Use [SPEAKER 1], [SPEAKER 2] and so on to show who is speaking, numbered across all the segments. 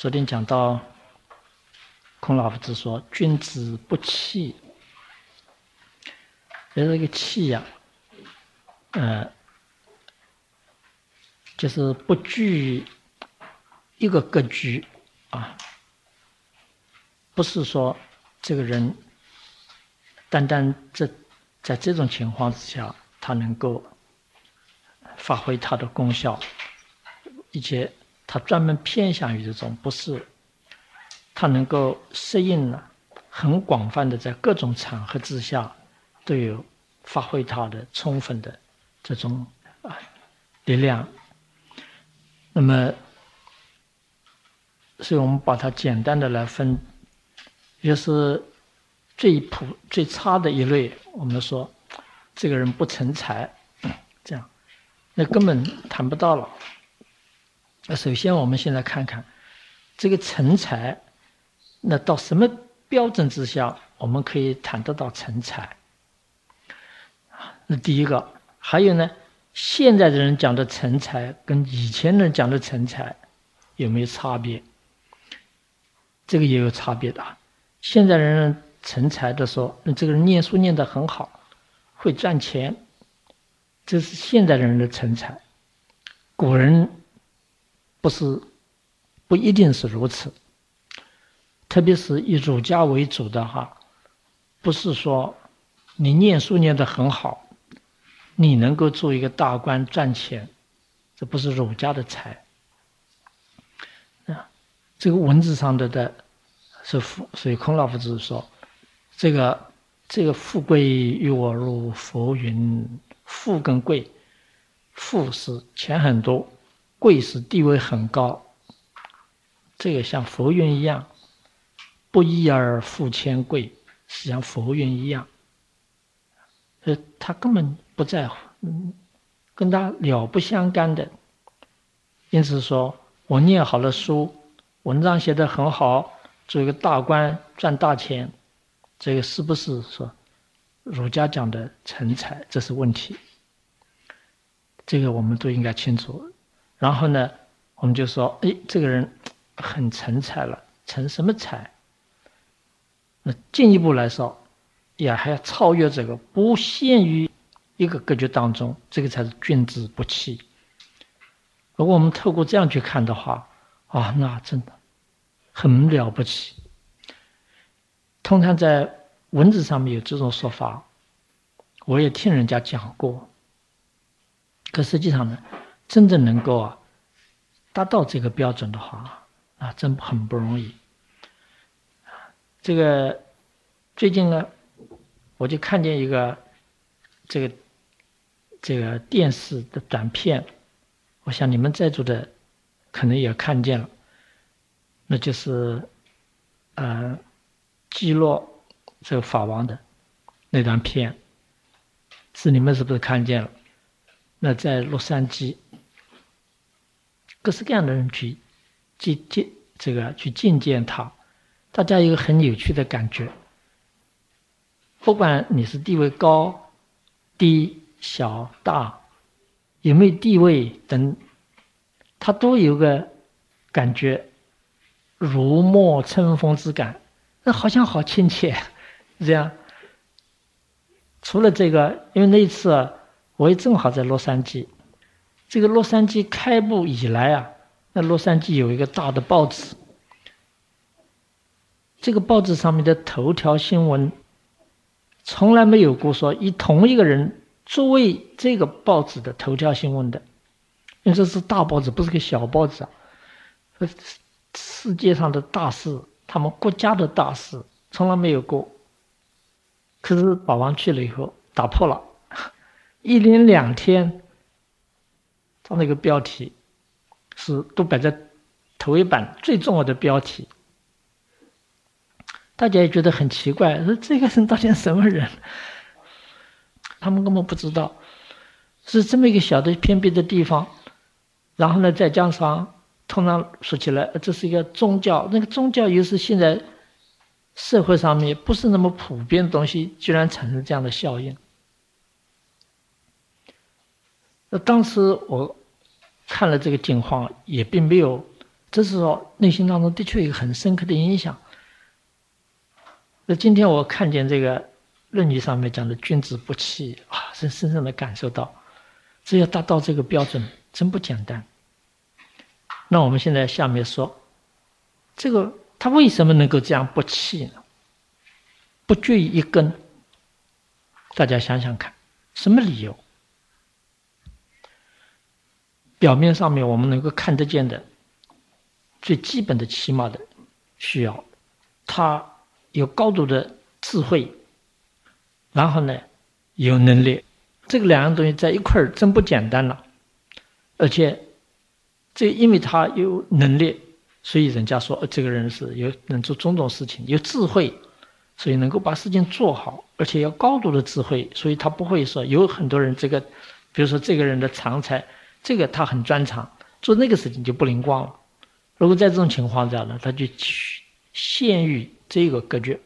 [SPEAKER 1] 昨天讲到孔老夫子说君子不器，这个器呀，就是不拘一个格局啊，不是说这个人单单在这种情况之下，他能够发挥他的功效，以及他专门偏向于这种，不是他能够适应了很广泛的在各种场合之下都有发挥他的充分的这种力量。那么所以我们把它简单的来分，就是最差的一类，我们说这个人不成才，这样那根本谈不到了。首先我们现在看看这个成才，那到什么标准之下我们可以谈得到成才？那第一个。还有呢，现在的人讲的成才跟以前人讲的成才有没有差别？这个也有差别的。现在人成才的说，这个人念书念得很好，会赚钱，这是现代人的成才。古人不一定是如此，特别是以儒家为主的话，不是说你念书念得很好，你能够做一个大官赚钱，这不是儒家的才。这个文字上的是富，所以孔老夫子说，这个富贵于我如浮云。富跟贵，富是钱很多，贵是地位很高。这个像浮云一样，不一而富千贵，是像浮云一样。他根本不在乎，跟他了不相干的。因此说，我念好了书，文章写得很好，做一个大官赚大钱，这个是不是说儒家讲的成才？这是问题，这个我们都应该清楚。然后呢，我们就说，这个人很成才了，成什么才？那进一步来说，还要超越这个，不限于一个格局当中，这个才是君子不器。如果我们透过这样去看的话，那真的很了不起。通常在文字上面有这种说法，我也听人家讲过。可实际上呢，真正能够达到这个标准的话，真很不容易。这个最近呢，我就看见一个这个电视的短片，我想你们在座的可能也看见了，那就是基洛这个法王的那段片，你们是不是看见了？那在洛杉矶，各式各样的人去觐见他，大家有一个很有趣的感觉，不管你是地位高低小大，有没有地位等，他都有个感觉，如沐春风之感，那好像好亲切，这样。除了这个，因为那一次我也正好在洛杉矶，这个洛杉矶开埠以来那洛杉矶有一个大的报纸，这个报纸上面的头条新闻从来没有过说以同一个人作为这个报纸的头条新闻的，因为这是大报纸，不是个小报纸世界上的大事，他们国家的大事从来没有过。可是法王去了以后打破了，一连2天他那个标题都摆在头一版最重要的标题，大家也觉得很奇怪，说这个人到底是什么人？他们根本不知道是这么一个小的偏僻的地方，然后呢再加上通常说起来这是一个宗教，那个宗教又是现在社会上面不是那么普遍的东西，居然产生这样的效应。那当时我看了这个情况，也并没有这是说内心当中的确有一个很深刻的影响。那今天我看见这个《论语》上面讲的君子不器啊，是深深的感受到，只要达到这个标准，真不简单。那我们现在下面说，这个他为什么能够这样不弃呢？不拘于一根，大家想想看，什么理由？表面上面我们能够看得见的最基本的起码的需要，他有高度的智慧，然后呢有能力，这个两样东西在一块儿真不简单了。而且这因为他有能力，所以人家说这个人是能做种种事情，有智慧，所以能够把事情做好，而且要高度的智慧，所以他不会说有很多人这个，比如说这个人的长才，这个他很专长，做那个事情就不灵光了。如果在这种情况下呢，他就陷于这个格局。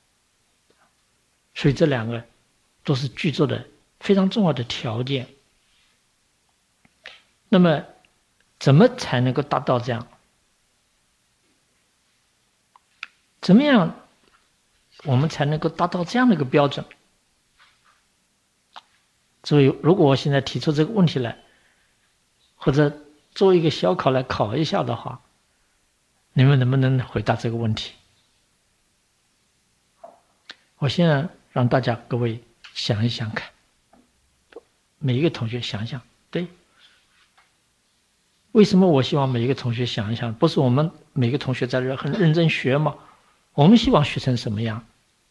[SPEAKER 1] 所以这两个都是具足的非常重要的条件。那么怎么才能够达到这样？怎么样我们才能够达到这样的一个标准？所以如果我现在提出这个问题来，或者做一个小考来考一下的话，你们能不能回答这个问题？我现在让大家各位想一想看，每一个同学想想，对，为什么我希望每一个同学想一想？不是我们每个同学在这很认真学吗？我们希望学成什么样？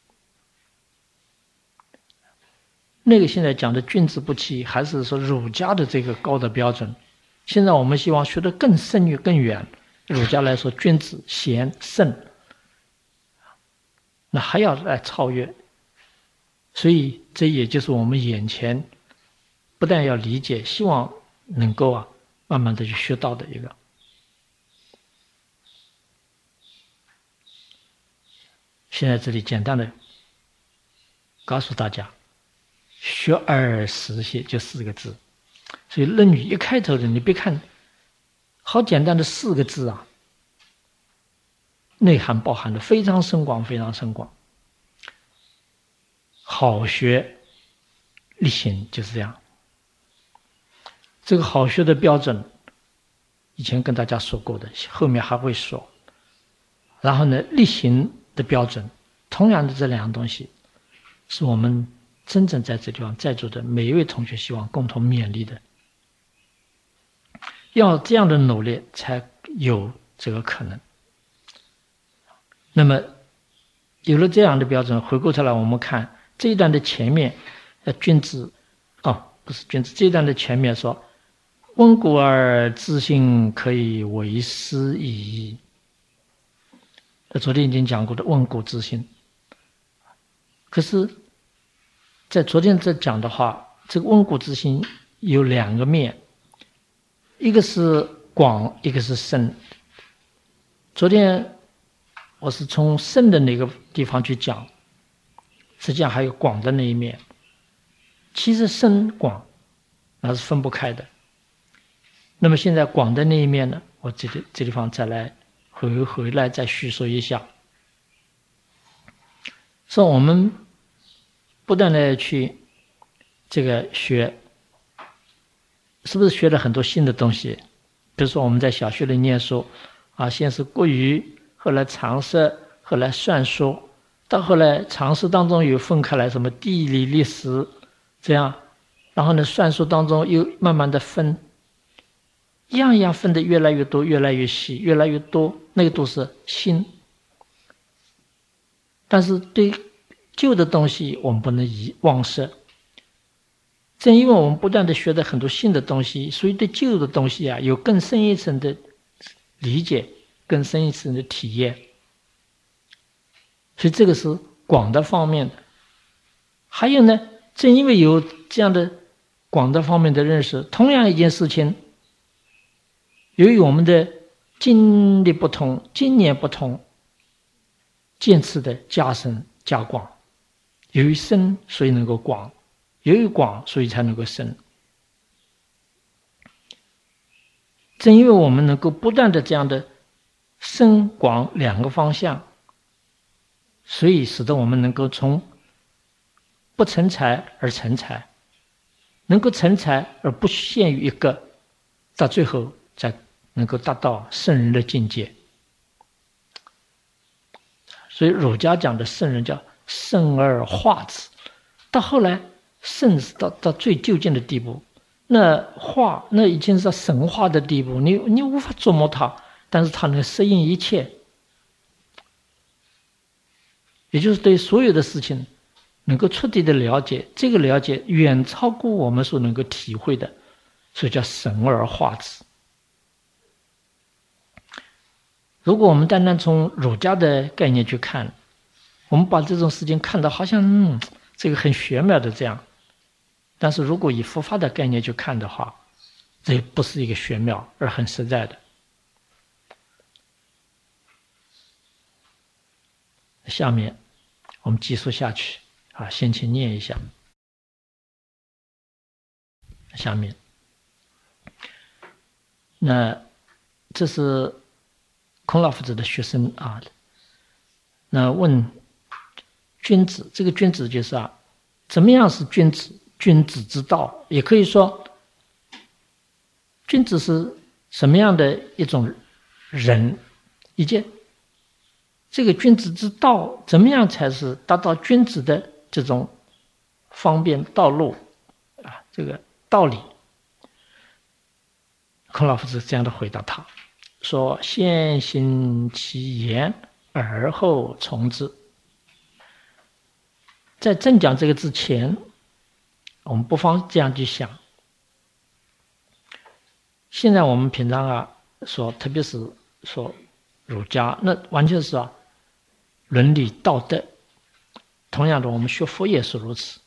[SPEAKER 1] 那个现在讲的君子不器，还是说儒家的这个高的标准？现在我们希望学得更深更远。儒家来说，君子贤圣，那还要来超越。所以这也就是我们眼前不但要理解，希望能够慢慢的去学到的一个。现在这里简单的告诉大家，学而时习就4个字。所以《论语》一开头的，你别看好简单的4个字啊，内涵包含的非常深广，非常深广。好学力行就是这样。这个好学的标准，以前跟大家说过的，后面还会说。然后呢，力行的标准，同样的这2样东西，是我们真正在这地方在座的每一位同学希望共同勉励的。要这样的努力，才有这个可能。那么，有了这样的标准，回过头来我们看这一段的前面，君子，不是君子，这一段的前面说，温故而知新，可以为师矣。昨天已经讲过的温故知新。可是，在昨天这讲的话，这个温故知新有2个面，一个是广，一个是深。昨天我是从深的那个地方去讲，实际上还有广的那一面。其实深广那是分不开的。那么现在广的那一面呢，我这地方再来回来再叙述一下。说我们不断的去这个学，是不是学了很多新的东西？比如说我们在小学里念书先是国语，后来常识，后来算术，到后来常识当中又分开来什么地理、历史这样，然后呢算术当中又慢慢的分，一样一样分的越来越多，越来越细，越来越多，那个都是新。但是对旧的东西我们不能忘失。正因为我们不断的学的很多新的东西，所以对旧的东西有更深一层的理解，更深一层的体验。所以这个是广的方面的。还有呢，正因为有这样的广的方面的认识，同样一件事情，由于我们的经历不同，经验不同，见识的加深加广。由于深，所以能够广；由于广，所以才能够深。正因为我们能够不断的这样的深广两个方向，所以使得我们能够从不成才而成才，能够成才而不限于一个，到最后才能够达到圣人的境界。所以儒家讲的圣人叫圣而化之，到后来圣是到最究竟的地步，那化那已经是到神化的地步，你无法琢磨它，但是它能适应一切，也就是对所有的事情能够彻底的了解，这个了解远超过我们所能够体会的，所以叫神而化之。如果我们单单从儒家的概念去看，我们把这种事情看到好像这个很玄妙的这样，但是如果以佛法的概念去看的话，这不是一个玄妙而很实在的。下面我们继续下去啊，先请念一下。下面，那这是孔老夫子的学生啊。那问君子，这个君子就是怎么样是君子？君子之道，也可以说，君子是什么样的一种人，以及这个君子之道怎么样才是达到君子的这种方便道路啊？这个道理。孔老夫子这样的回答他说：“先行其言，而后从之。”在正讲这个之前，我们不妨这样去想。现在我们平常说，特别是说儒家，那完全是伦理道德。同样的，我们学佛也是如此。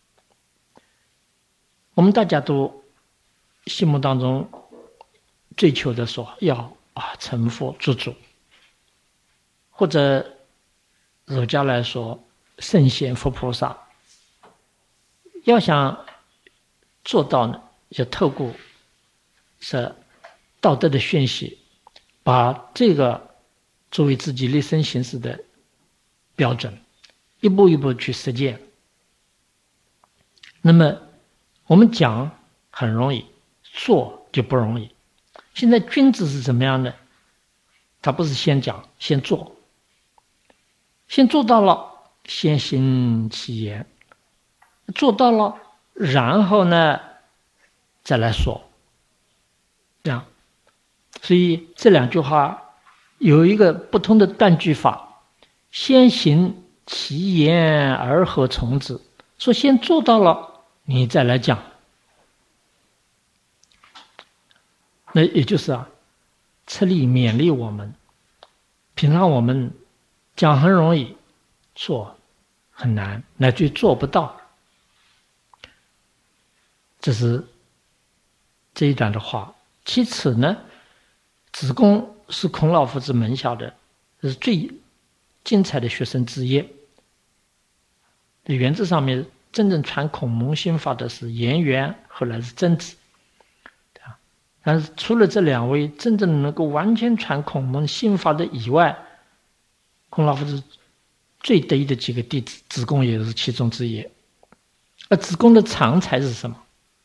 [SPEAKER 1] 我们大家都心目当中追求的说要成佛做主，或者儒家来说圣贤佛菩萨，要想做到呢，要透过是道德的宣泄，把这个作为自己立身行事的标准，一步一步去实践。那么我们讲很容易，做就不容易。现在君子是怎么样呢？他不是先讲，先做，先做到了，先行其言，做到了，然后呢再来说，这样。所以这两句话有一个不同的断句法：先行其言，而后从之。说先做到了，你再来讲。那也就是策励勉励我们，平常我们讲很容易，做很难，乃至于做不到。这是这一段的话。其次呢，子贡是孔老夫子门下的是最精彩的学生之一。原则上面，真正传孔孟心法的是颜渊，后来是曾子。但是除了这两位真正能够完全传孔孟心法的以外，孔老夫子最得意的几个弟子，子贡也是其中之一。而子贡的长才是什么？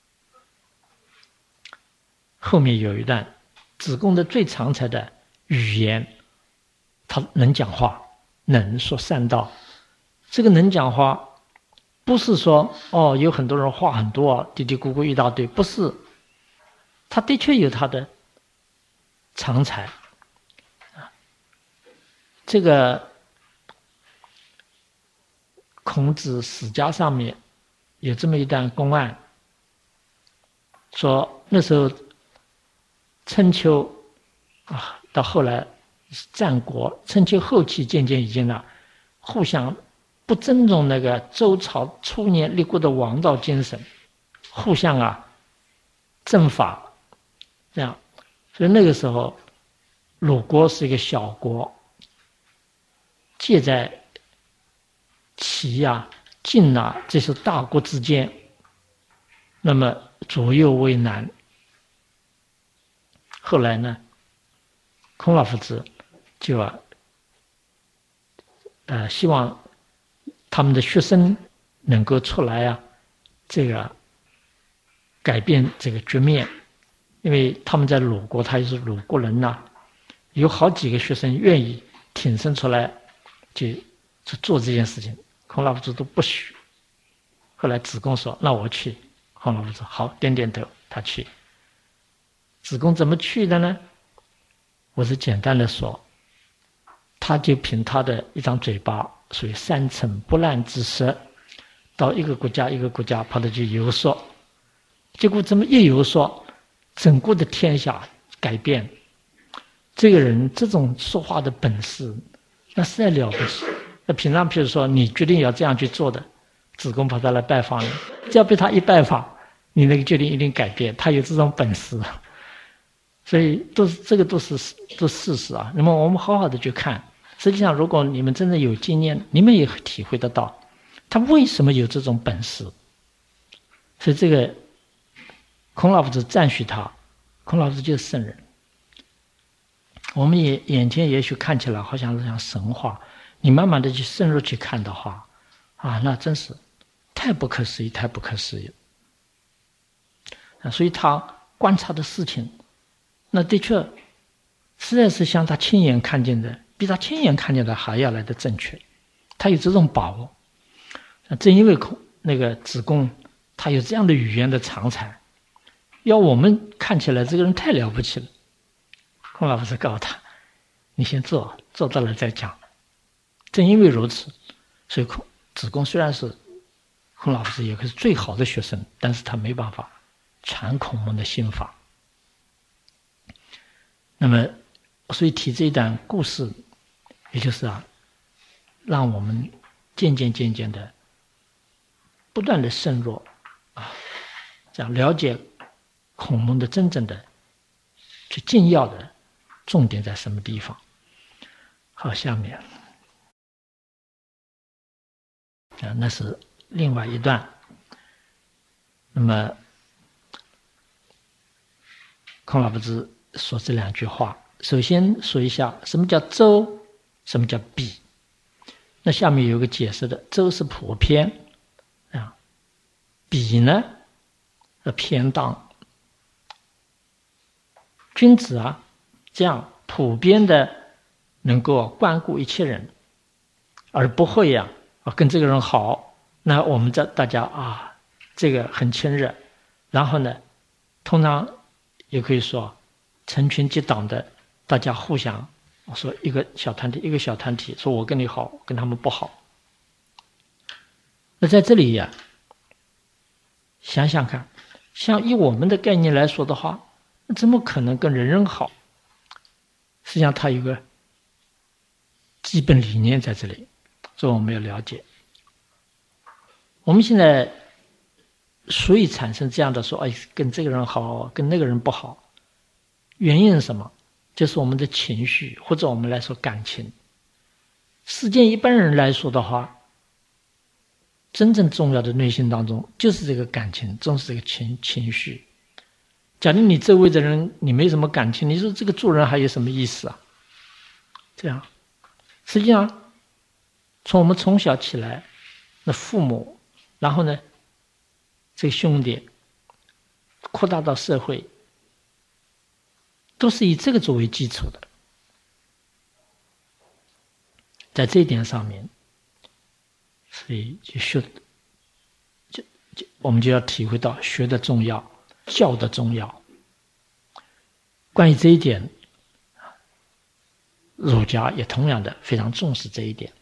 [SPEAKER 1] 后面有一段，子贡的最长才的语言，他能讲话，能说善道。这个能讲话，不是说有很多人话很多嘀嘀咕咕一大堆，不是。他的确有他的长才。这个孔子史家上面有这么一段公案，说那时候春秋到后来战国，春秋后期渐渐已经互相不尊重那个周朝初年立国的王道精神，互相征伐。这样，所以那个时候，鲁国是一个小国，介在齐晋这些大国之间，那么左右为难。后来呢，孔老夫子就希望他们的学生能够出来这个改变这个局面，因为他们在鲁国，他也是鲁国人有好几个学生愿意挺身出来去做这件事情，孔老夫子都不许。后来子贡说：“那我去。”孔老夫子好，点点头，他去。子贡怎么去的呢？我是简单的说，他就凭他的一张嘴巴，属于三寸不烂之舌，到一个国家一个国家跑着去游说，结果这么一游说，整个的天下改变。这个人这种说话的本事，那实在了不起。那平常譬如说你决定要这样去做的，子贡跑他来拜访你，只要被他一拜访，你那个决定一定改变，他有这种本事。所以这个都是事实那么我们好好的去看，实际上如果你们真的有经验，你们也体会得到他为什么有这种本事。所以这个孔老夫子赞许他，孔老夫子就是圣人。我们眼前也许看起来好像是像神话，你慢慢的去深入去看的话那真是太不可思议，太不可思议所以他观察的事情，那的确实在是像他亲眼看见的，比他亲眼看见的还要来的正确。他有这种把握。正因为那个子贡他有这样的语言的长才，要我们看起来这个人太了不起了。孔老夫子告诉他：“你先做到了再讲。”正因为如此，所以子贡虽然是孔老夫子也是最好的学生，但是他没办法传孔孟的心法。那么，所以提这一段故事，也就是让我们渐渐的不断的深入这样了解孔孟的真正的最精要的重点在什么地方。好，下面那是另外一段。那么孔老夫子说这两句话，首先说一下什么叫周，什么叫比。那下面有个解释的，周是普遍比呢偏当。君子这样普遍的能够关顾一切人，而不会跟这个人好，那我们大家这个很亲热，然后呢通常也可以说成群结党的，大家互相说一个小团体说我跟你好，跟他们不好。那在这里想想看，像以我们的概念来说的话，怎么可能跟人人好？实际上它有个基本理念在这里，所以我们要了解。我们现在所以产生这样的说跟这个人好，跟那个人不好，原因是什么？就是我们的情绪，或者我们来说感情。世间一般人来说的话，真正重要的内心当中就是这个感情，重视这个情绪。假如你周围的人你没什么感情，你说这个做人还有什么意思这样实际上从我们从小起来，那父母，然后呢这个兄弟，扩大到社会，都是以这个作为基础的。在这一点上面，所以我们就要体会到学的重要，教的重要。关于这一点，儒家也同样的非常重视这一点。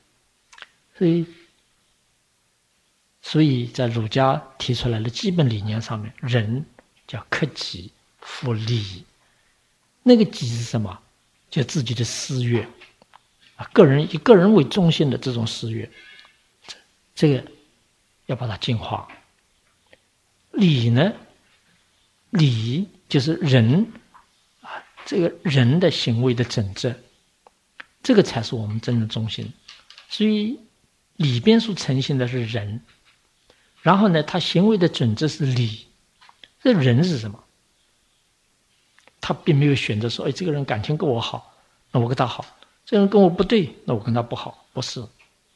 [SPEAKER 1] 所以在儒家提出来的基本理念上面，人叫克己复礼。那个己是什么？就自己的私欲以个人为中心的这种私欲，这个要把它净化。礼呢，礼就是人这个人的行为的整治，这个才是我们真正中心。所以里边所呈现的是人，然后呢他行为的准则是礼。这人是什么？他并没有选择说这个人感情跟我好，那我跟他好， 这人跟我不对，那我跟他不好，不是。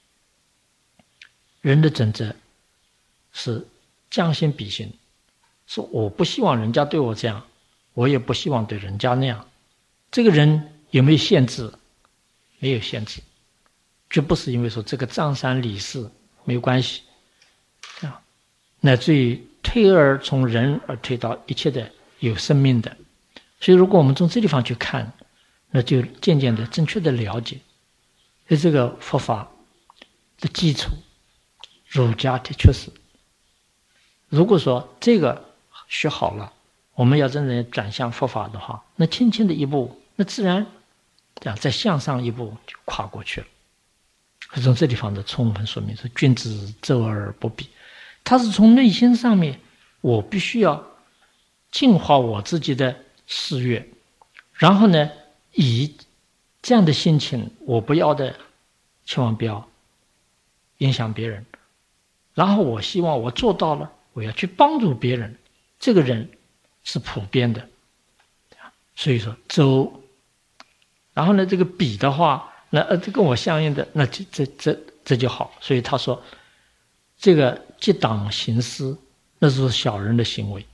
[SPEAKER 1] 人的准则是将心比心，是我不希望人家对我这样，我也不希望对人家那样。这个人有没有限制？没有限制，绝不是因为说这个张三李四没有关系啊，乃至于推而从人而推到一切的有生命的。所以如果我们从这地方去看，那就渐渐的正确的了解，所以这个佛法的基础，儒家的确是，如果说这个学好了，我们要真正转向佛法的话，那轻轻的一步，那自然这样再向上一步就跨过去了。从这地方的充分说明是君子周而不比，他是从内心上面，我必须要净化我自己的事业，然后呢，以这样的心情，我不要的，千万不要影响别人。然后我希望我做到了，我要去帮助别人，这个人是普遍的。所以说周，然后呢，这个比的话，那这跟我相应的，那这就好。所以他说，这个结党行私，那是小人的行为。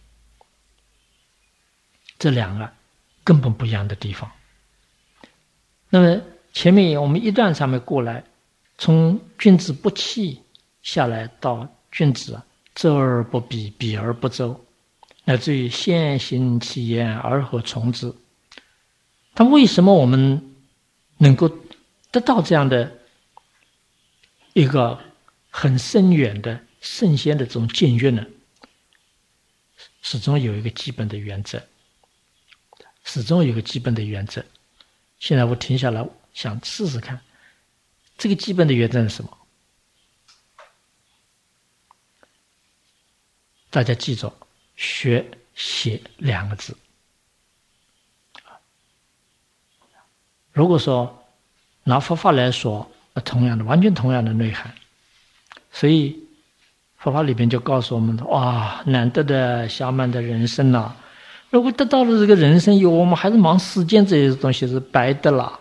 [SPEAKER 1] 这两个根本不一样的地方。那么前面我们一段上面过来，从君子不器下来到君子周而不比，比而不周，乃至于先行其言而后从之。但为什么我们能够得到这样的一个很深远的圣贤的这种境遇呢？始终有一个基本的原则，现在我停下来想试试看，这个基本的原则是什么？大家记住，学写两个字。如果说拿佛法来说，完全同样的内涵，所以佛法里边就告诉我们：哇，难得的暇满的人生啊！如果得到了这个人生以后，我们还是忙世间这些东西，是白的啦。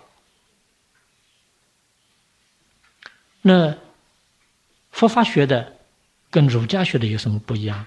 [SPEAKER 1] 那佛法学的跟儒家学的有什么不一样？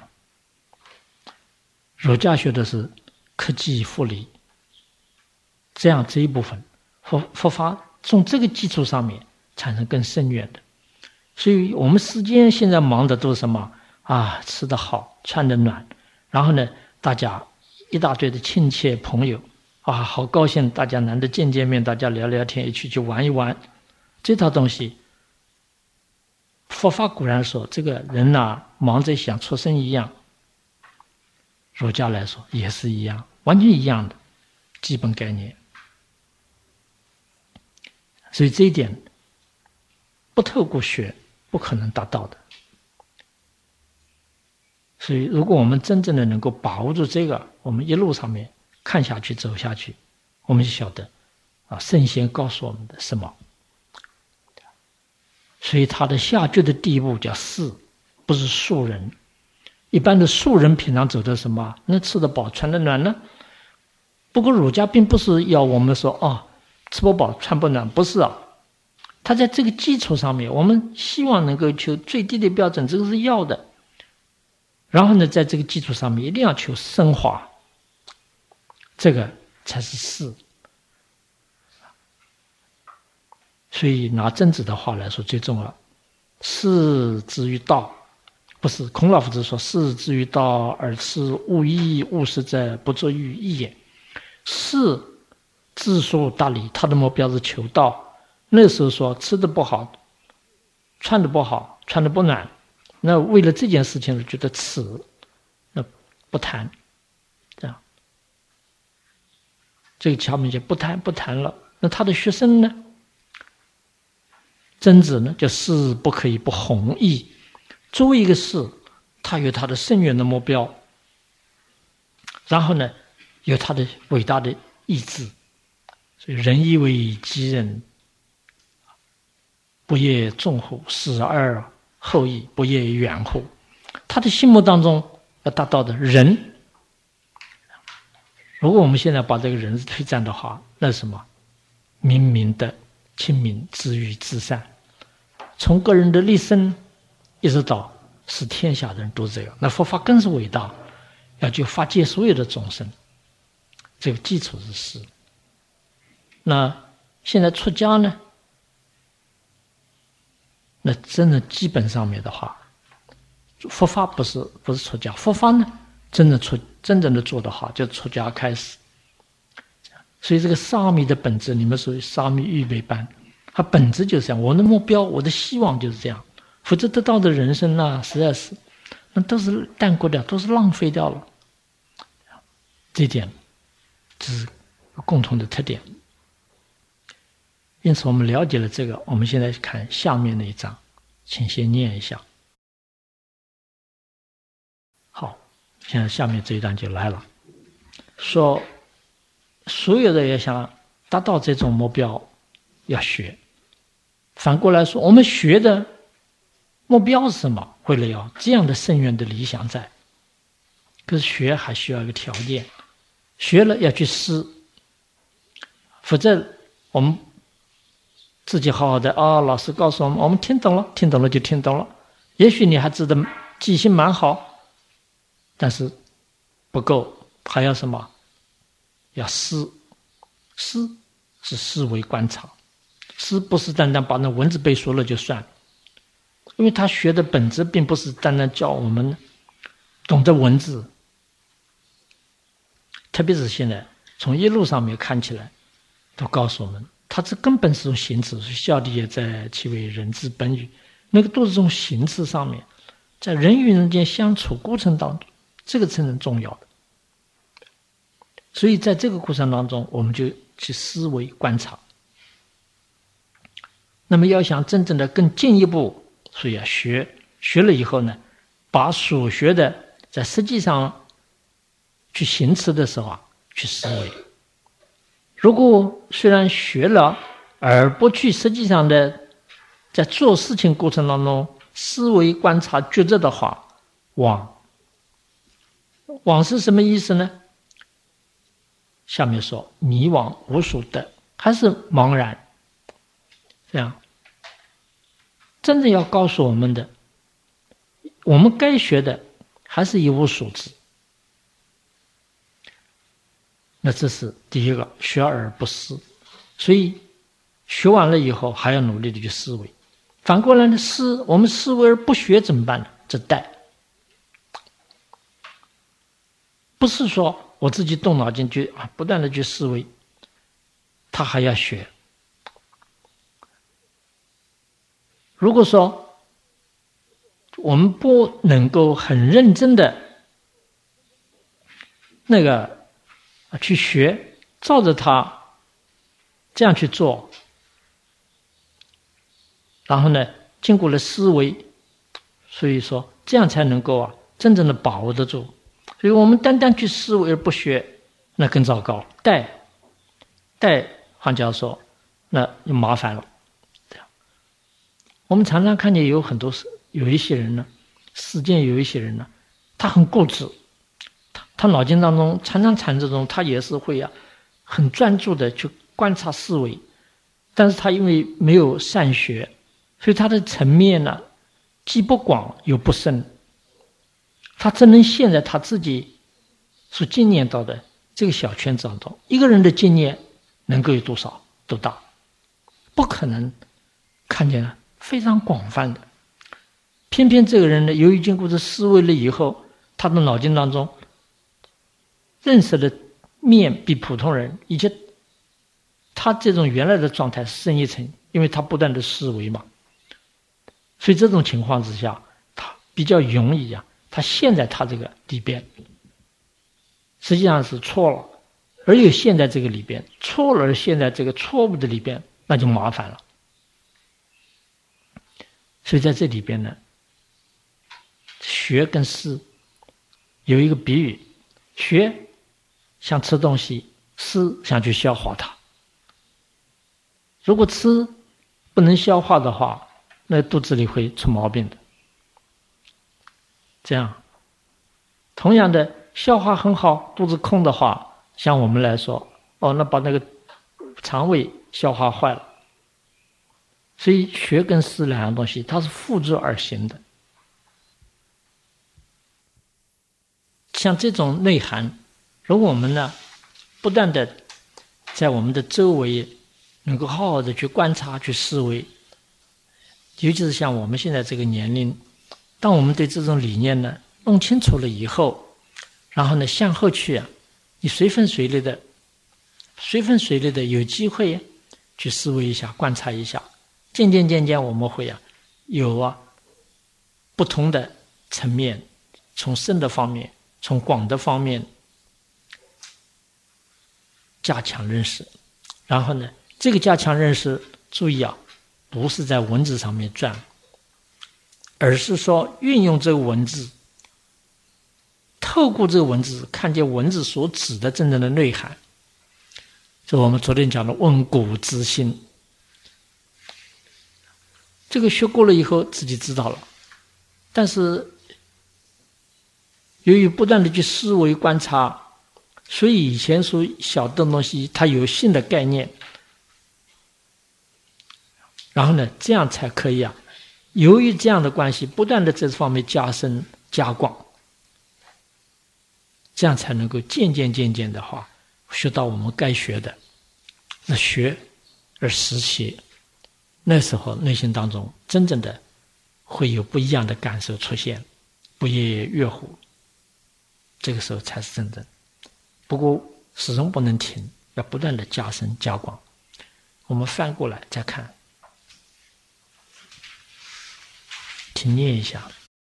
[SPEAKER 1] 儒家学的是克己复礼，这一部分佛法从这个基础上面产生更深远的。所以我们世间现在忙的都是什么啊？吃得好，穿得暖，然后呢，大家一大堆的亲戚朋友啊，好高兴，大家难得见面，大家聊聊天，一起去玩一玩，这套东西。佛法固然说这个人忙着想出生一样，儒家来说也是一样，完全一样的基本概念。所以这一点不透过学不可能达到的。所以如果我们真正的能够把握住这个，我们一路上面看下去走下去，我们就晓得圣贤告诉我们的什么。所以他的下句的地步叫士，不是庶人。一般的庶人平常走的什么？那吃得饱，穿得暖呢？不过儒家并不是要我们说吃不饱，穿不暖，不是啊。他在这个基础上面，我们希望能够求最低的标准，这个是要的。然后呢，在这个基础上面一定要求升华，这个才是士。所以拿曾子的话来说，最重要，士之于道，不是孔老夫子说士之于道，而是勿益勿食者，不作于义也。士知书达理，他的目标是求道。那时候说吃的不好，穿的不好，穿的不暖，那为了这件事情觉得耻，那不谈，这样，这个前面就不谈了。那他的学生呢？曾子呢，叫士不可以不弘毅。作为一个士，他有他的深远的目标，然后呢，有他的伟大的意志。所以人以为己任，不也重乎？死而后已，不也远乎？他的心目当中要达到的人，如果我们现在把这个人字推展的话，那是什么？明明德， 亲民、治愈、至善，从个人的立身一直到使天下人都这样。那佛法更是伟大，要去化解所有的众生，这个基础是实。那现在出家呢？那真的基本上面的话，佛法不是出家，佛法呢真正的做得好，就出家开始。所以这个沙弥的本质，你们属于沙弥预备班，它本质就是这样。我的目标，我的希望就是这样，否则得到的人生呢，实在是那都是淡过掉，都是浪费掉了。这一点这是共同的特点。因此我们了解了这个，我们现在看下面那一章，请先念一下。好，现在下面这一段就来了，说所有的要想达到这种目标要学。反过来说，我们学的目标是什么？为了要这样的深远的理想在。可是学还需要一个条件，学了要去思，否则我们自己好好的老师告诉我们，我们听懂了，听懂了就听懂了。也许你还知道记性蛮好，但是不够，还要什么？要思。思是思维观察，思不是单单把那文字背熟了就算，因为他学的本质并不是单单教我们懂得文字，特别是现在从一路上面看起来，都告诉我们。它这根本是种形式，孝悌也在其为人之本与，那个都是从形式上面，在人与人间相处过程当中，这个才是重要的。所以在这个过程当中，我们就去思维观察。那么要想真正的更进一步，所以要学了以后呢，把所学的在实际上去行持的时候去思维。如果虽然学了，而不去实际上的在做事情过程当中思维观察觉知的话，妄是什么意思呢？下面说迷惘无所得，还是茫然。这样真正要告诉我们的，我们该学的还是一无所知。那这是第一个，学而不思。所以学完了以后还要努力的去思维。反过来呢，我们思维而不学怎么办呢？这怠。不是说我自己动脑筋去不断的去思维，他还要学。如果说我们不能够很认真的去学，照着他这样去做，然后呢经过了思维，所以说这样才能够真正的把握得住。所以我们单单去思维而不学，那更糟糕。怠换句话说，那就麻烦了。这样我们常常看见有一些人呢，世间有一些人呢，他很固执，他脑筋当中常常缠这种，他也是会很专注的去观察思维，但是他因为没有善学，所以他的层面呢既不广又不深，他只能陷在他自己所经验到的这个小圈子当中。一个人的经验能够有多少多大，不可能看见非常广泛的。偏偏这个人呢，由于经过这思维了以后，他的脑筋当中认识的面比普通人，以及他这种原来的状态深一层，因为他不断的思维嘛，所以这种情况之下，他比较容易他陷在他这个里边，实际上是错了，而又陷在这个里边，错了而陷在这个错误的里边，那就麻烦了。所以在这里边呢，学跟思有一个比喻，学像吃东西，思想去消化它。如果吃不能消化的话，那肚子里会出毛病的。这样同样的，消化很好，肚子空的话，像我们来说，那把那个肠胃消化坏了， 所以学跟思两样东西，它是互助而行的。像这种内涵，如果我们呢不断的在我们的周围能够好好的去观察、去思维，尤其是像我们现在这个年龄，当我们对这种理念呢弄清楚了以后，然后呢向后去你随分随类的有机会去思维一下、观察一下，渐渐我们会有不同的层面，从深的方面，从广的方面加强认识。然后呢，这个加强认识，注意不是在文字上面转，而是说运用这个文字，透过这个文字看见文字所指的真正的内涵。这我们昨天讲的问古知新，这个学过了以后自己知道了，但是由于不断的去思维观察，所以以前所晓得的东西它有新的概念，然后呢这样才可以由于这样的关系不断的这方面加深加广，这样才能够渐渐的学到我们该学的，那学而实习，那时候内心当中真正的会有不一样的感受出现，不亦乐乎，这个时候才是真正。不过始终不能停，要不断的加深加广。我们翻过来再看，请念一下。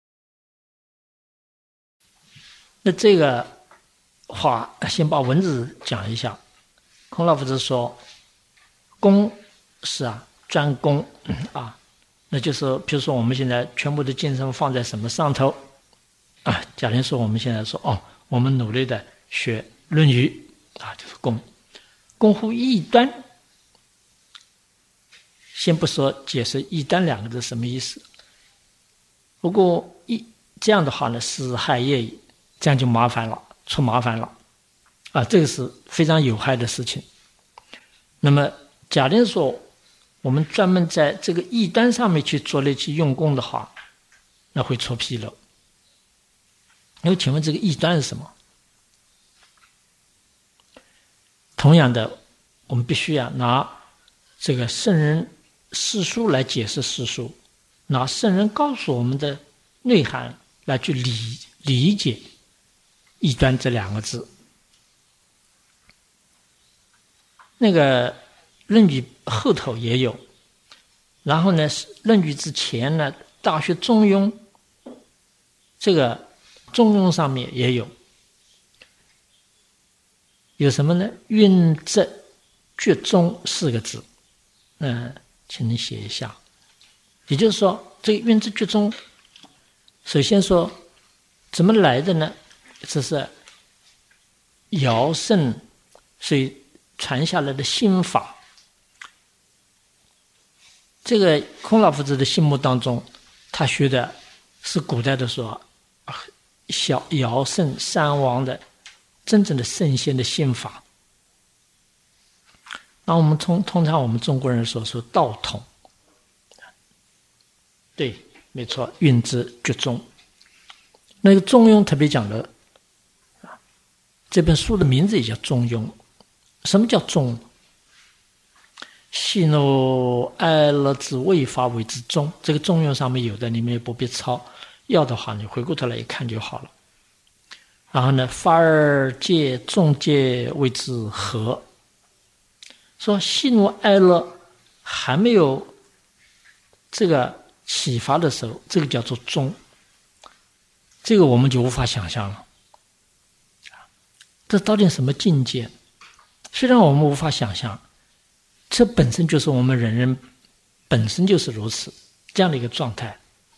[SPEAKER 1] 那这个话先把文字讲一下。孔老夫子说，功是专攻那就是比如说我们现在全部的精神放在什么上头假如说我们现在说我们努力的学论语就是攻。攻乎异端，先不说解释异端两个字什么意思，如果这样的话呢，是害业矣，这样就麻烦了，出麻烦了这个是非常有害的事情。那么假定说我们专门在这个异端上面去着力去用功的话，那会出纰漏。那请问这个异端是什么？同样的，我们必须拿这个圣人释书来解释释书，拿圣人告诉我们的内涵来去理解异端这两个字。那个论语后头也有，然后呢论语之前呢大学中庸，这个中庸上面也有什么呢？运则厥中四个字，请你写一下。也就是说这个运则厥中，首先说怎么来的呢？这是尧舜所以传下来的心法。这个孔老夫子的心目当中，他学的是古代的尧舜三王的真正的圣贤的心法。那我们通常我们中国人说道统，对，没错，运则厥中。那个中庸特别讲的，这本书的名字也叫中庸。什么叫中？喜怒哀乐之未发为之中。这个中庸上面有的，你们也不必抄，要的话你回过头来一看就好了。然后呢，发而戒众戒谓之和。说喜怒哀乐还没有这个启发的时候，这个叫做中。这个我们就无法想象了，这到底什么境界？虽然我们无法想象，这本身就是我们人本身就是如此这样的一个状态。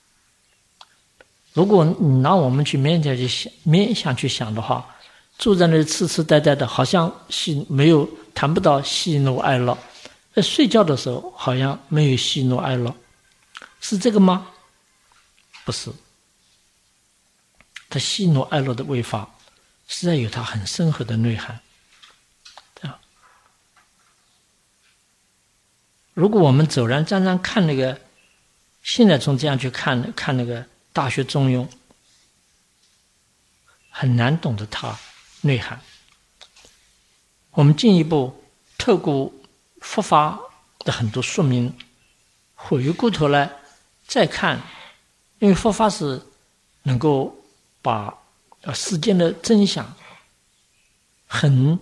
[SPEAKER 1] 如果你拿我们去勉强去想的话，住在那里痴痴呆呆的，好像谈不到喜怒哀乐。睡觉的时候好像没有喜怒哀乐，是这个吗？不是，它喜怒哀乐的未发，实在有它很深厚的内涵。 如果我们走然沾沾看那个，现在从这样去看那个《大学中庸》，很难懂得它内涵。我们进一步透过佛法的很多说明，回过头来再看，因为佛法是能够把世间的真相很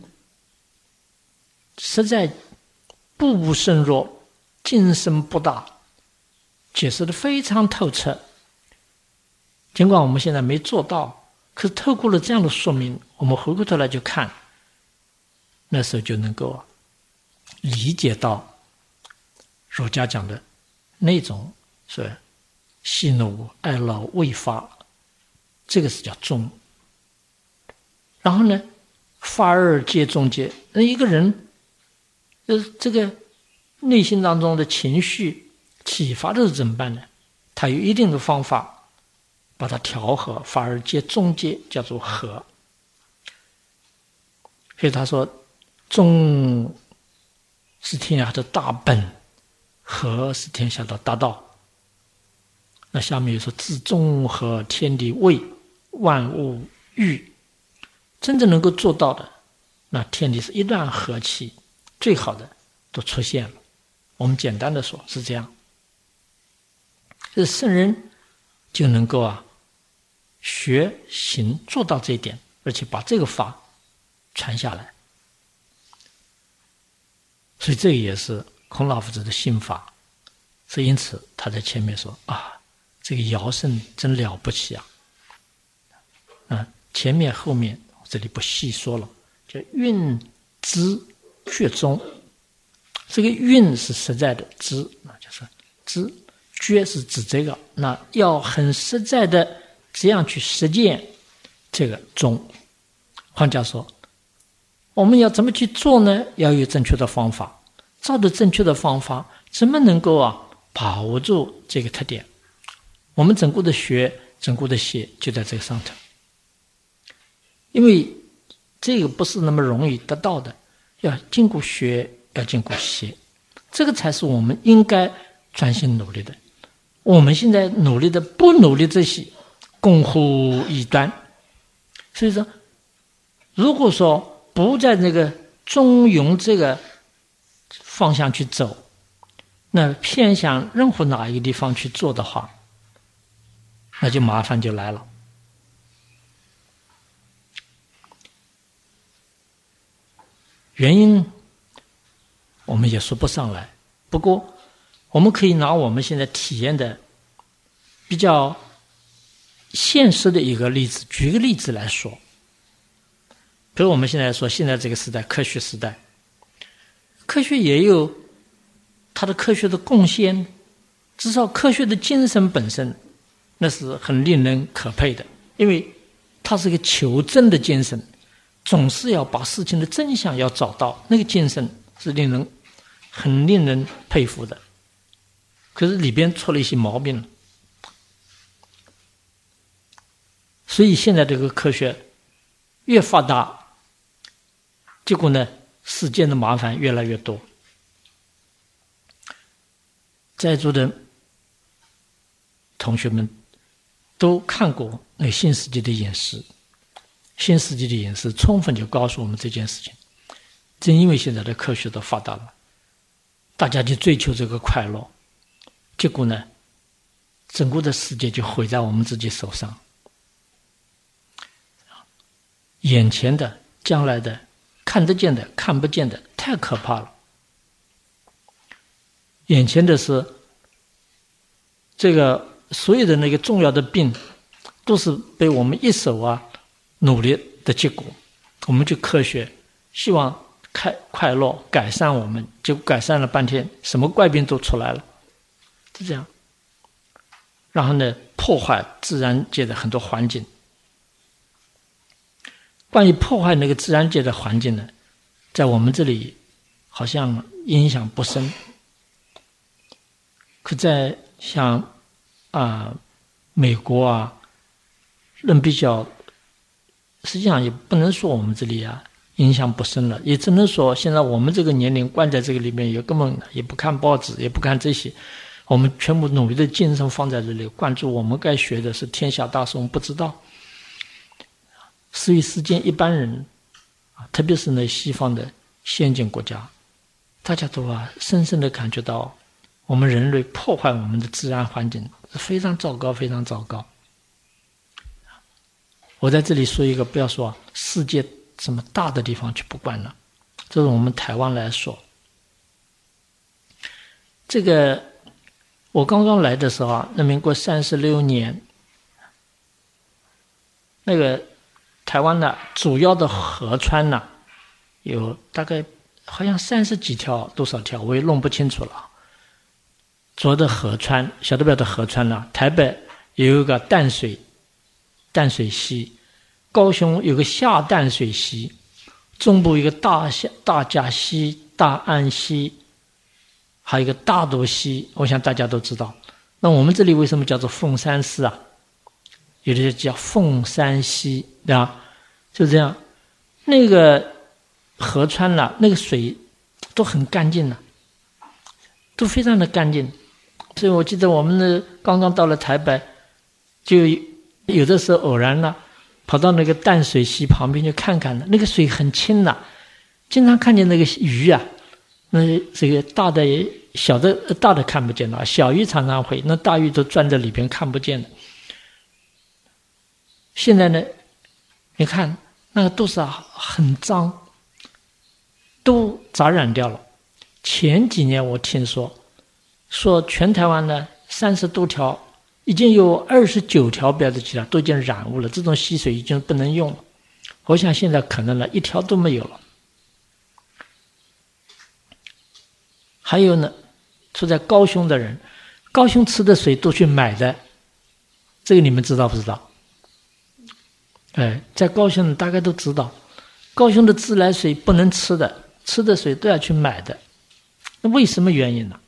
[SPEAKER 1] 实在、步步深入、精深博大，解释得非常透彻。尽管我们现在没做到，可是透过了这样的说明，我们回过头来就看，那时候就能够理解到儒家讲的那种是喜怒哀乐未发，这个是叫中。然后呢，发而皆中皆，那一个人这个内心当中的情绪启发的是怎么办呢？他有一定的方法把它调和，发而皆中皆，叫做和。所以他说中是天下的大本，和是天下的大道。那下面又说自中和，天地未，万物育。真正能够做到的，那天地是一段和气，最好的都出现了。我们简单的说是这样，这圣人就能够学行做到这一点，而且把这个法传下来。所以这个也是孔老夫子的心法。所以因此他在前面说这个尧舜真了不起前面后面这里不细说了，叫运知厥中。这个运是实在的，知就是知，厥是指这个，那要很实在的这样去实践这个中。换句话说，我们要怎么去做呢？要有正确的方法，照着正确的方法，怎么能够把握住这个特点？我们整个的学，整个的写就在这个上头。因为这个不是那么容易得到的，要经过学，要经过写，这个才是我们应该专心努力的。我们现在努力的不努力这些，共乎异端。所以说，如果说不在这个中庸这个方向去走，那偏向任何哪一个地方去做的话，那就麻烦就来了。原因我们也说不上来，不过我们可以拿我们现在体验的比较现实的一个例子，举一个例子来说。比如我们现在说，现在这个时代，科学时代，科学也有它的科学的贡献，至少科学的精神本身那是很令人可佩的，因为它是一个求真的精神，总是要把事情的真相要找到，那个精神是很令人佩服的。可是里边出了一些毛病了，所以现在这个科学越发达，结果呢，世间的麻烦越来越多。在座的同学们都看过那个新世纪的演示，新世纪的演示充分就告诉我们这件事情。正因为现在的科学都发达了，大家就追求这个快乐，结果呢，整个的世界就毁在我们自己手上。眼前的、将来的、看得见的、看不见的，太可怕了。眼前的是这个所有的那个重要的病，都是被我们一手努力的结果。我们就科学希望快乐改善我们，结果改善了半天，什么怪病都出来了，就这样。然后呢，破坏自然界的很多环境。关于破坏那个自然界的环境呢，在我们这里好像影响不深，可在像美国人比较，实际上也不能说我们这里影响不深了。也只能说，现在我们这个年龄关在这个里面，也根本也不看报纸，也不看这些，我们全部努力的精神放在这里，关注我们该学的是天下大事，我们不知道。至于世间一般人，特别是那西方的先进国家，大家都深深的感觉到，我们人类破坏我们的自然环境是非常糟糕，非常糟糕。我在这里说一个，不要说世界什么大的地方去不管了，这是我们台湾来说。这个我刚刚来的时候那民国36年，那个台湾的主要的河川呢，有大概好像30几条，多少条我也弄不清楚了。主要的河川，晓得不晓得河川呢？台北有一个淡水溪，高雄有个下淡水溪，中部有一个大甲溪、大安溪，还有一个大肚溪，我想大家都知道。那我们这里为什么叫做凤山市啊？有的叫凤山溪，对吧？就这样，那个河川呢，那个水都很干净的，都非常的干净。所以我记得我们刚刚到了台北，就有的时候偶然呢，跑到那个淡水溪旁边去看看的，那个水很清的，经常看见那个鱼啊，那这个大的小的大的看不见了，小鱼常常会，那大鱼都钻在里边看不见的。现在呢，你看那个都是很脏，都杂染掉了。前几年我听说全台湾呢30多条，已经有29条标志了，都已经染污了，这种溪水已经不能用了。我想现在可能呢1条都没有了。还有呢，住在高雄的人，高雄吃的水都去买的，这个你们知道不知道？在高雄大概都知道，高雄的自来水不能吃的，吃的水都要去买的。那为什么原因呢？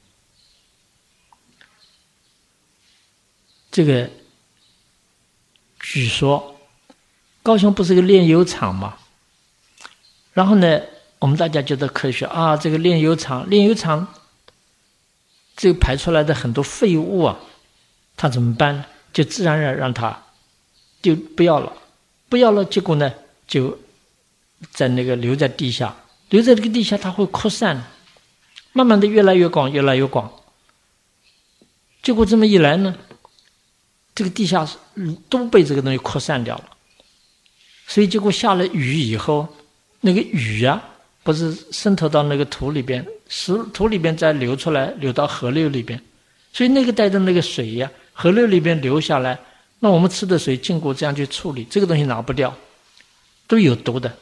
[SPEAKER 1] 这个据说高雄不是个炼油厂吗？然后呢，我们大家觉得科学啊，这个炼油厂这个排出来的很多废物啊，它怎么办？就自然让它就不要了，结果呢就在那个留在地下，留在这个地下它会扩散，慢慢的越来越广，结果这么一来呢，这个地下都被这个东西扩散掉了。所以结果下了雨以后，那个雨啊不是渗透到那个土里边，土里边再流出来，流到河流里边，所以那个带的那个水呀，河流里边流下来，那我们吃的水经过这样去处理，这个东西拿不掉，都有毒的。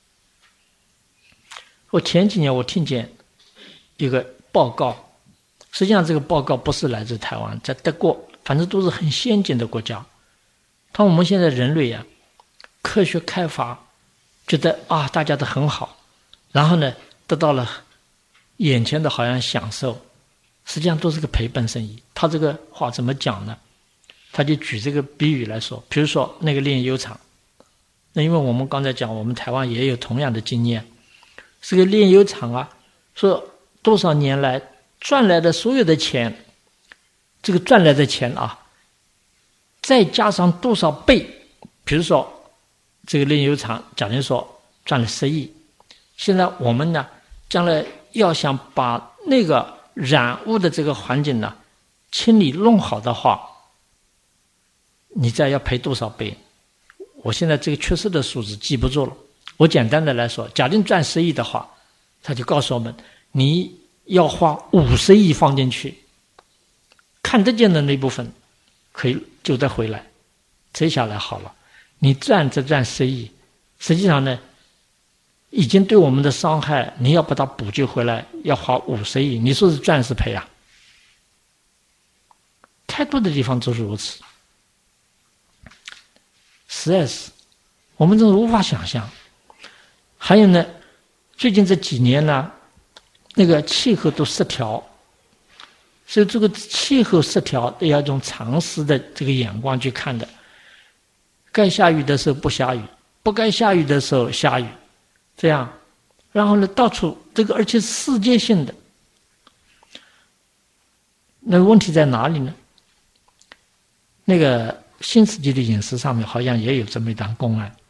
[SPEAKER 1] 我前几年我听见一个报告，实际上这个报告不是来自台湾，在德国，反正都是很先进的国家。我们现在人类啊，科学开发，觉得大家都很好，然后呢得到了眼前的好像享受，实际上都是个赔本生意。他这个话怎么讲呢？他就举这个比喻来说，比如说那个炼油厂，那因为我们刚才讲，我们台湾也有同样的经验，这个炼油厂啊，说多少年来赚来的所有的钱，这个赚来的钱啊，再加上多少倍，比如说这个炼油厂假如说赚了10亿，现在我们呢将来要想把那个染污的这个环境呢清理弄好的话，你再要赔多少倍？我现在这个确实的数字记不住了。我简单的来说，假定赚10亿的话，他就告诉我们，你要花50亿放进去，看得见的那部分可以就再回来，接下来好了，你赚10亿，实际上呢已经对我们的伤害，你要把它补救回来，要花50亿，你说是赚是赔啊？太多的地方都是如此，实在是我们真是无法想象。还有呢，最近这几年呢，那个气候都失调，所以这个气候失调要用常识的这个眼光去看的。该下雨的时候不下雨，不该下雨的时候下雨， 这样，然后呢，到处这个而且是世界性的。那个问题在哪里呢？那个新世纪的饮食上面好像也有这么一档公案。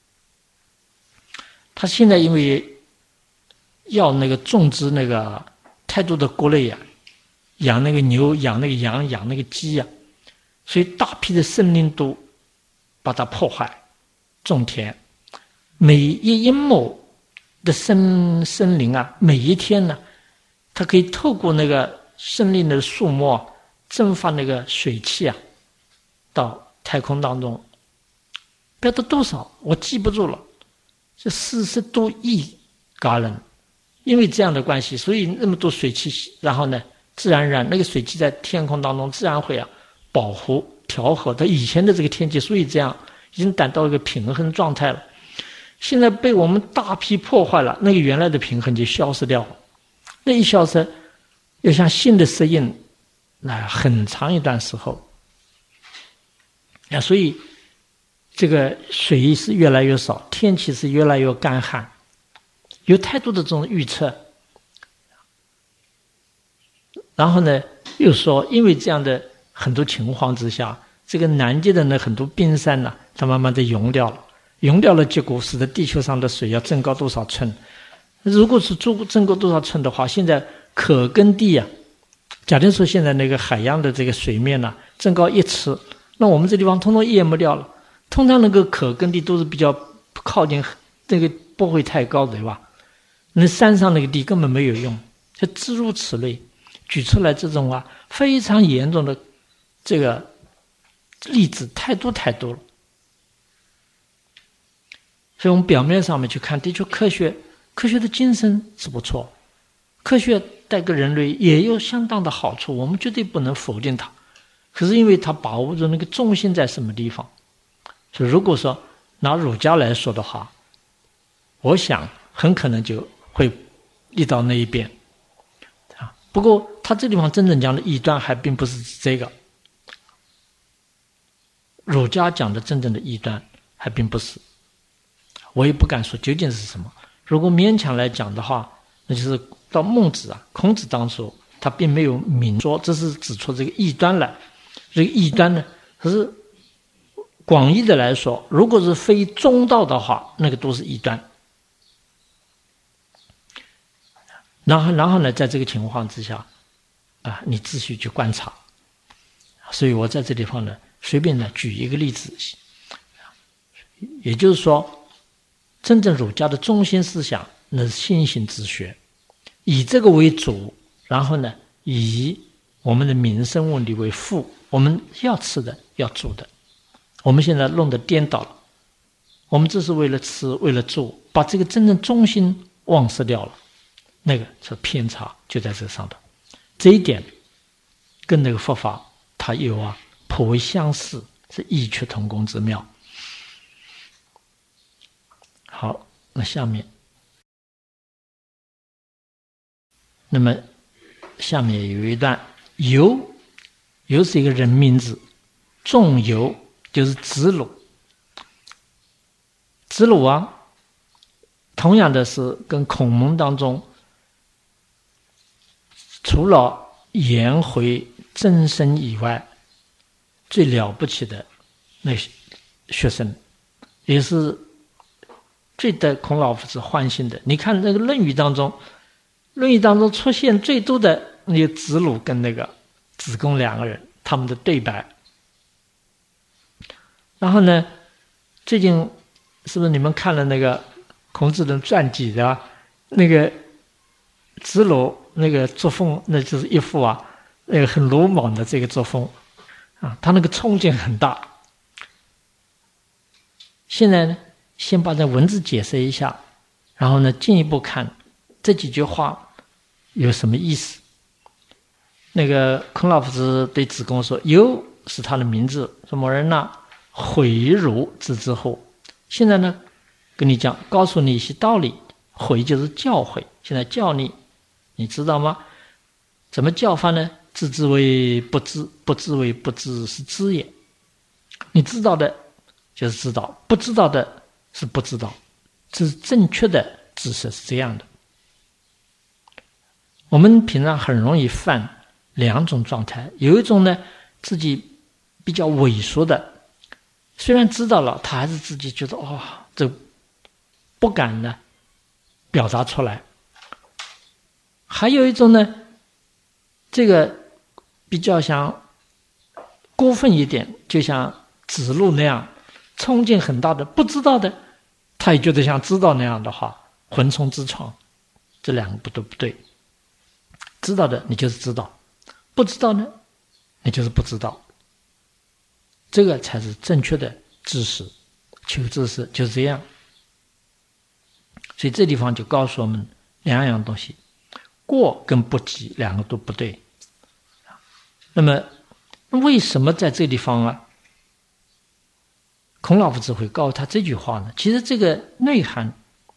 [SPEAKER 1] 他现在因为要那个种植那个太多的谷类啊，养那个牛、养那个羊、养那个鸡啊，所以大批的森林都把它破坏、种田。每一英亩的森林啊，每一天呢，它可以透过那个森林的树木啊，蒸发那个水汽啊，到太空当中，不知道多少，我记不住了，这40多亿伽伦。因为这样的关系，所以那么多水汽，然后呢，自然而然那个水汽在天空当中自然会保护调和它以前的这个天气，所以这样已经达到一个平衡状态了。现在被我们大批破坏了，那个原来的平衡就消失掉了。那一消失，要像新的适应，那很长一段时候。所以这个水是越来越少，天气是越来越干旱。有太多的这种预测，然后呢，又说因为这样的很多情况之下，这个南极的呢很多冰山呢，它慢慢的融掉了，融掉了，结果使得地球上的水要增高多少寸？如果是增高多少寸的话，现在可耕地啊，假定说现在那个海洋的这个水面呢增高1尺，那我们这地方通通淹没掉了。通常那个可耕地都是比较靠近这个不会太高的，对吧？那山上那个地根本没有用，就诸如此类，举出来这种非常严重的这个例子太多太多了。所以我们表面上面去看，的确科学的精神是不错，科学带给人类也有相当的好处，我们绝对不能否定它。可是因为它把握着那个中心在什么地方，所以如果说拿儒家来说的话，我想很可能就会立到那一边不过他这地方真正讲的异端还并不是指这个，儒家讲的真正的异端还并不是，我也不敢说究竟是什么。如果勉强来讲的话，那就是到孟子孔子当初他并没有明说，这是指出这个异端来。这个异端呢，可是广义的来说，如果是非中道的话，那个都是异端。然后呢，在这个情况之下，你继续去观察。所以我在这地方呢，随便呢举一个例子，也就是说，真正儒家的中心思想那是心性之学，以这个为主，然后呢，以我们的民生问题为辅，我们要吃的，要住的。我们现在弄得颠倒了，我们只是为了吃，为了住，把这个真正中心忘失掉了。那个是偏差就在这上头，这一点跟那个佛法它有颇为相似，是异曲同工之妙。好，那下面，那么下面有一段，游是一个人名字，仲由就是子鲁。子鲁同样的是跟孔门当中，除了颜回、曾参以外，最了不起的那学生，也是最得孔老夫子欢心的。你看那个《论语》当中，《论语》当中出现最多的那个子鲁跟那个子贡两个人他们的对白。然后呢，最近是不是你们看了那个孔子的传记的那个子鲁那个作风，那就是一副那个很鲁莽的这个作风他那个冲劲很大。现在呢，先把这文字解释一下，然后呢进一步看这几句话有什么意思。那个孔老夫子对子贡说，由是他的名字，说某人毁儒之后，现在呢跟你讲，告诉你一些道理。毁就是教诲，现在教你，你知道吗？怎么教法呢？知之为不知，不知为不知，是知也。你知道的就是知道，不知道的是不知道。 这是正确的知识是这样的。我们平常很容易犯两种状态，有一种呢自己比较萎缩的，虽然知道了，他还是自己觉得这不敢呢表达出来。还有一种呢，这个比较像过分一点，就像子路那样，冲劲很大的，不知道的，他也觉得像知道那样的话，横冲直撞，这两个都不对。知道的你就是知道，不知道呢，你就是不知道。这个才是正确的知识，求知识就是这样。所以这地方就告诉我们两样东西，过跟不及两个都不对。那么为什么在这地方孔老夫子会告诉他这句话呢？其实这个内涵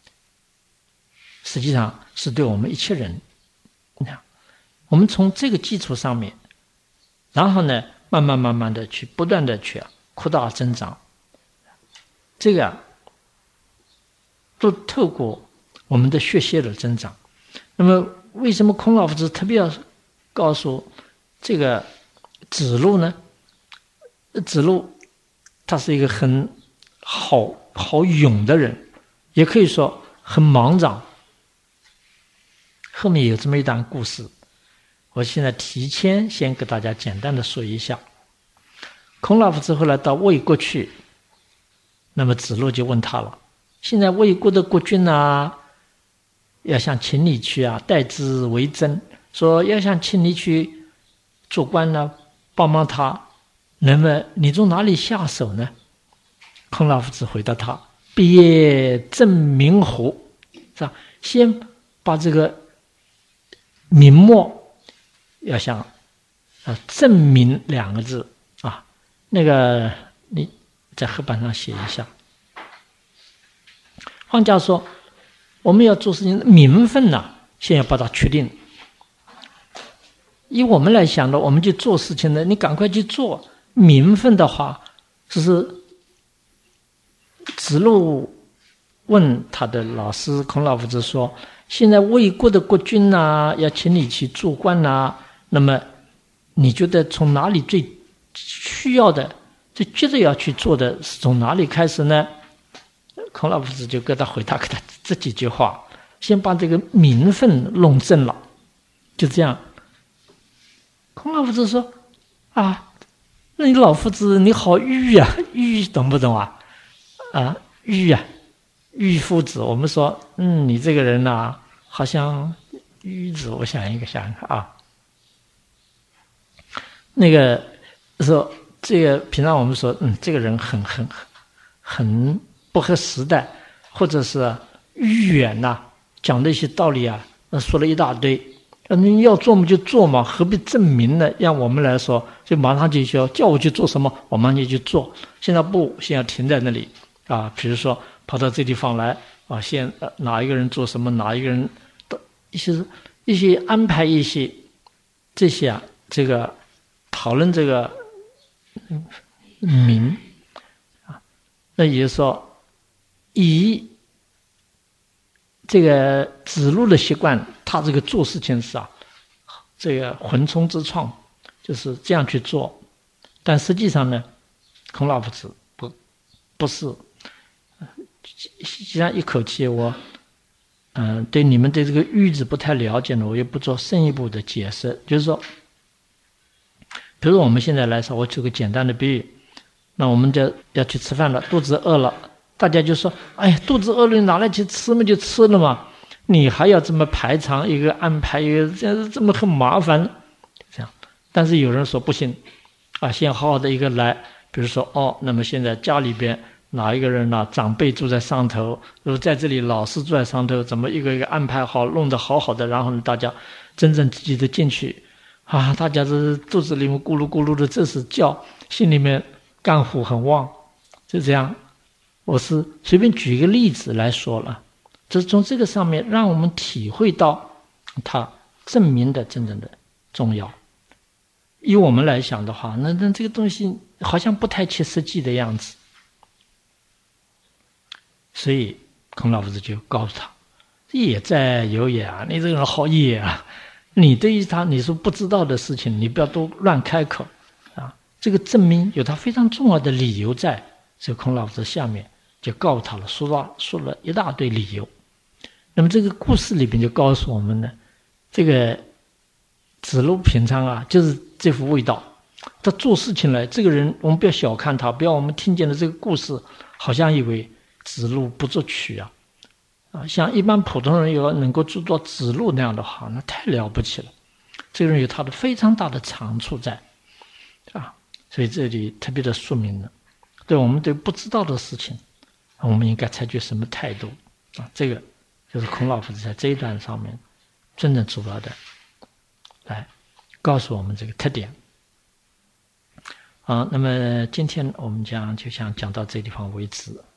[SPEAKER 1] 实际上是对我们一切人，我们从这个基础上面，然后呢慢慢的去不断的去扩大增长，这个都透过我们的学习的增长。那么为什么孔老夫子特别要告诉这个子路呢？子路他是一个很好勇的人，也可以说很莽撞。后面有这么一段故事，我现在提前先给大家简单的说一下。孔老夫子后来到魏国去，那么子路就问他了，现在魏国的国君要想请你去代之为征，说要想请你去做官帮忙他，那么你从哪里下手呢？孔老夫子回答他，必业正名乎，是吧？先把这个明末要想正名两个字那个你在黑板上写一下。换句话说，我们要做事情的名分先要把它确定。以我们来想的，我们去做事情的，你赶快去做。名分的话，就是子路问他的老师孔老夫子说，现在魏国的国君要请你去做官那么你觉得从哪里最需要的，最接着要去做的是从哪里开始呢？孔老夫子就给他回答这几句话，先把这个名分弄正了，就这样。孔老夫子说那你老夫子你好愚愚懂不懂愚夫子，我们说你这个人好像愚子，我想一想那个说这个平常我们说这个人很不合时代，或者是愚远讲的一些道理说了一大堆，你要做嘛就做嘛，何必证明呢？让我们来说就马上就说叫我去做什么我马上就去做。现在不，现在停在那里比如说跑到这地方来先哪一个人做什么，哪一个人的一些安排一些这些这个讨论这个名那也就是说以这个子路的习惯，他这个做事情是这个横冲直撞，就是这样去做。但实际上呢，孔老夫子不是。既然一口气我对你们对这个喻字不太了解呢，我也不做进一步的解释。就是说，比如我们现在来说，我举个简单的比喻，那我们就要去吃饭了，肚子饿了，大家就说肚子饿了哪来去吃嘛，就吃了嘛，你还要这么排场一个安排一个这么很麻烦这样。但是有人说不行先好好的一个来，比如说那么现在家里边哪一个人长辈住在上头，如果在这里老师住在上头，怎么一个一个安排好，弄得好好的，然后大家真正积极的进去大家这肚子里面咕噜咕噜的，这是叫心里面肝火很旺，就这样。我是随便举一个例子来说了，这是从这个上面让我们体会到它证明的真正的重要。以我们来想的话，那这个东西好像不太切实际的样子。所以孔老夫子就告诉他：“野在有也啊，你这个人好野啊！你对于你所不知道的事情，你不要都乱开口啊。”这个证明有他非常重要的理由在。这孔老夫子下面就告诉他了，说了一大堆理由。那么这个故事里边就告诉我们呢，这个子路平常啊，就是这副味道。他做事情来，这个人我们不要小看他，不要我们听见了这个故事，好像以为子路不作曲啊，像一般普通人要能够做到子路那样的话，那太了不起了。这个人有他的非常大的长处在，啊，所以这里特别的说明了，对我们对不知道的事情，我们应该采取什么态度啊？这个就是孔老夫子在这一段上面真正主要的来告诉我们这个特点。好，那么今天我们就讲到这地方为止。